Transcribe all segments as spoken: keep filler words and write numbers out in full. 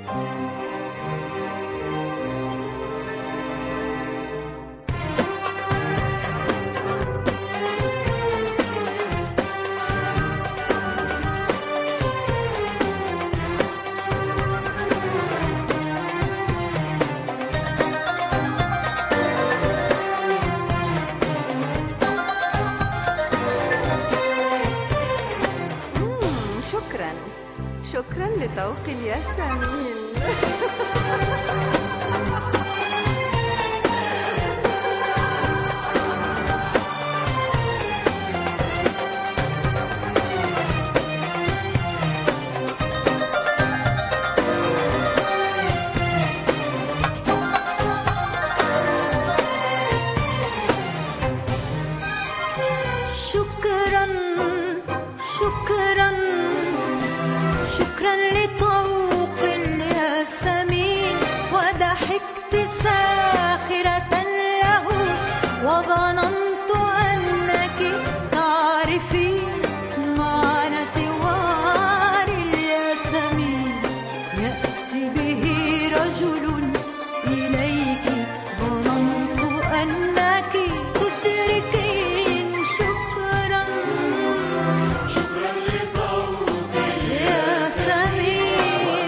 شكرا لذوق الياسمين. شكرا شكرا شكرا لطوق الياسمين، وضحكت ساخرة له وظننت أنك تعرفين معنى سوار الياسمين. يأتي به رجل إليك ظننت أنك تدركين. شكرا شكرا لطوق الياسمين،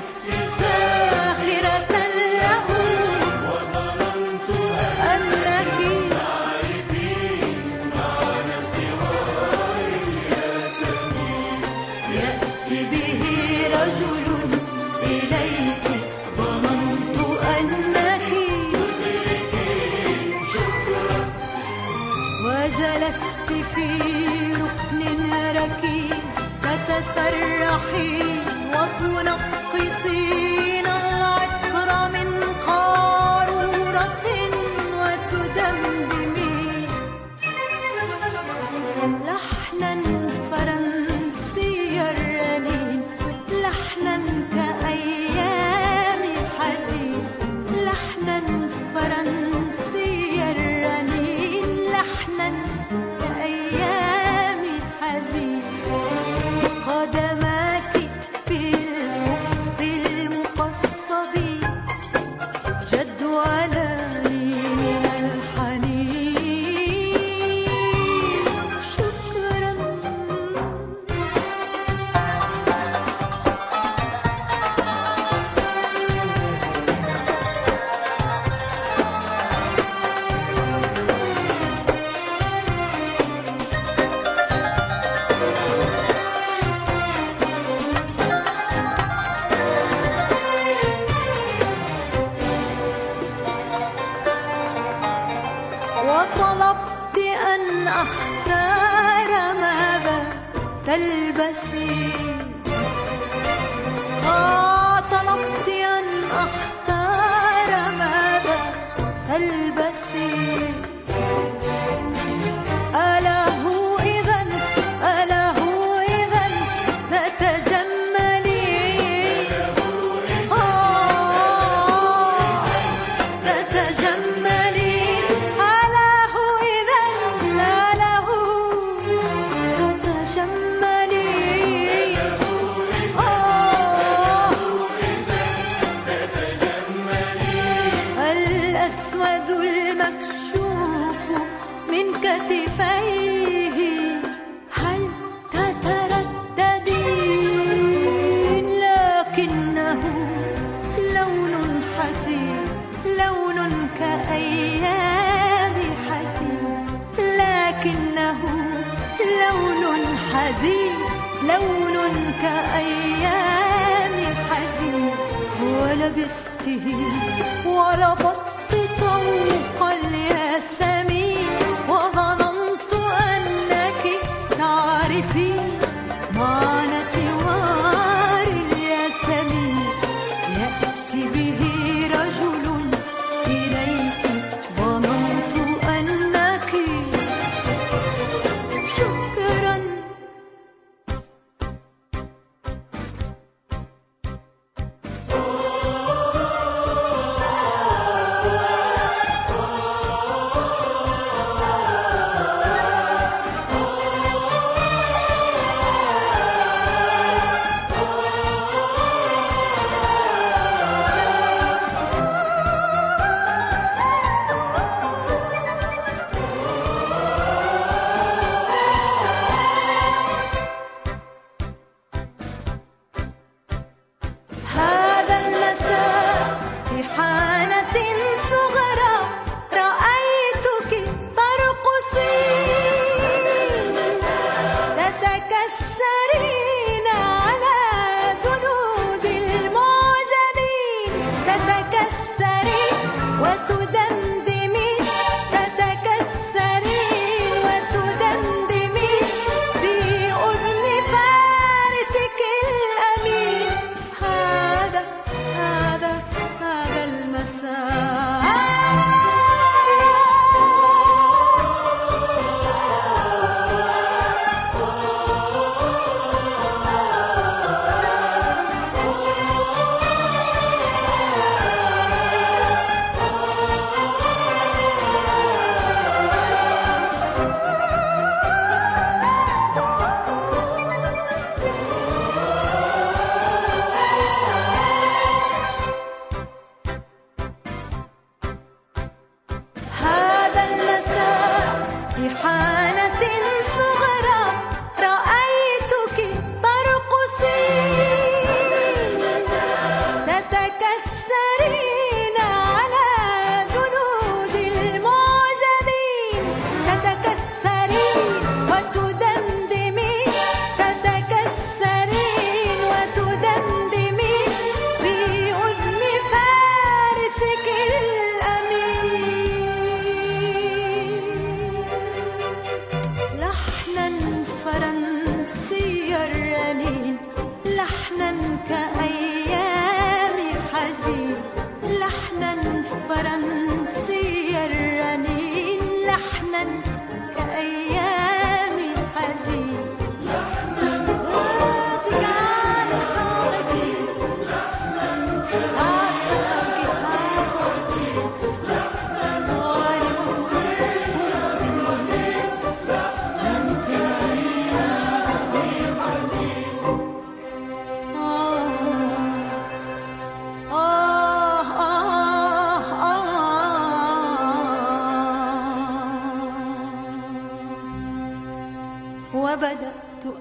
ساخرة له وظننت أنك تعرفين معنى سوار الياسمين. يأتي به رجل إليك ظننت أنك تدركين. شكرا وجلست في ركن ركين تتسرحين وتنقطين العطر من قارورة وتدمدمين لحنا فرنسي الرنين، لحنا كأيام حزين، لحنا فرنسي الرنين، لحنا كأيام حزين. قدماك في الحف المقصب جدولاني من الحنين. شكرا وطلبت أن أختار ماذا تلبسين. آه طلبت أن أختار ماذا تلبسين. ألا هو إذن ألا هو إذن تتجملين. آه تتجملين. ألا هو إذن ألا هو تتجملين. آه الأسود المكشوف من كتفيه هل تترددين. لكنه لون حزين، لون كأيام حزين، لكنه لون حزين، لون كأيام حزين. ولبسته وربطت طوق الياسمين وظننت أنك تعرفين معنى سوار الياسمين. يأتي به رجل إليك ظننت أنك شكرا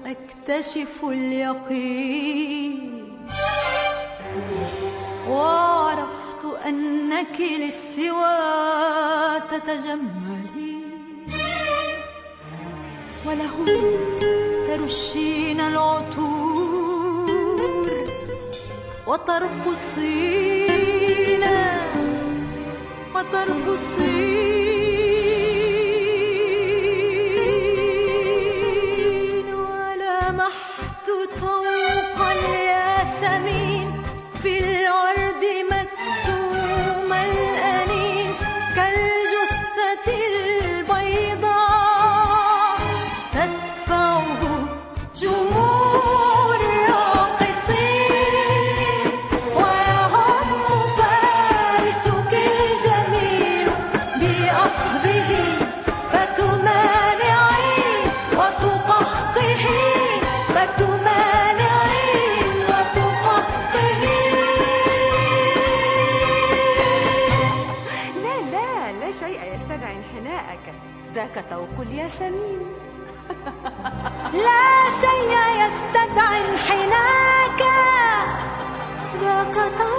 أكتشف اليقين، وعرفت أنك للسوى تتجملين، وله ترشين العطور وترقصين وترقصين، ولمحت طوق الياسمين في الورد مكتوم الأنين، كالجثة البيضاء تدفعه جموع الراقصين، ويهم فارسك الجميل بأخذه فتمانعين وتقهقرين، فتمانعين وتقهقرين. لا لا لا شيء يستدعي انحناءك، ذاك طوق الياسمين. لا شيء يستدعي انحناك، ذاك طوق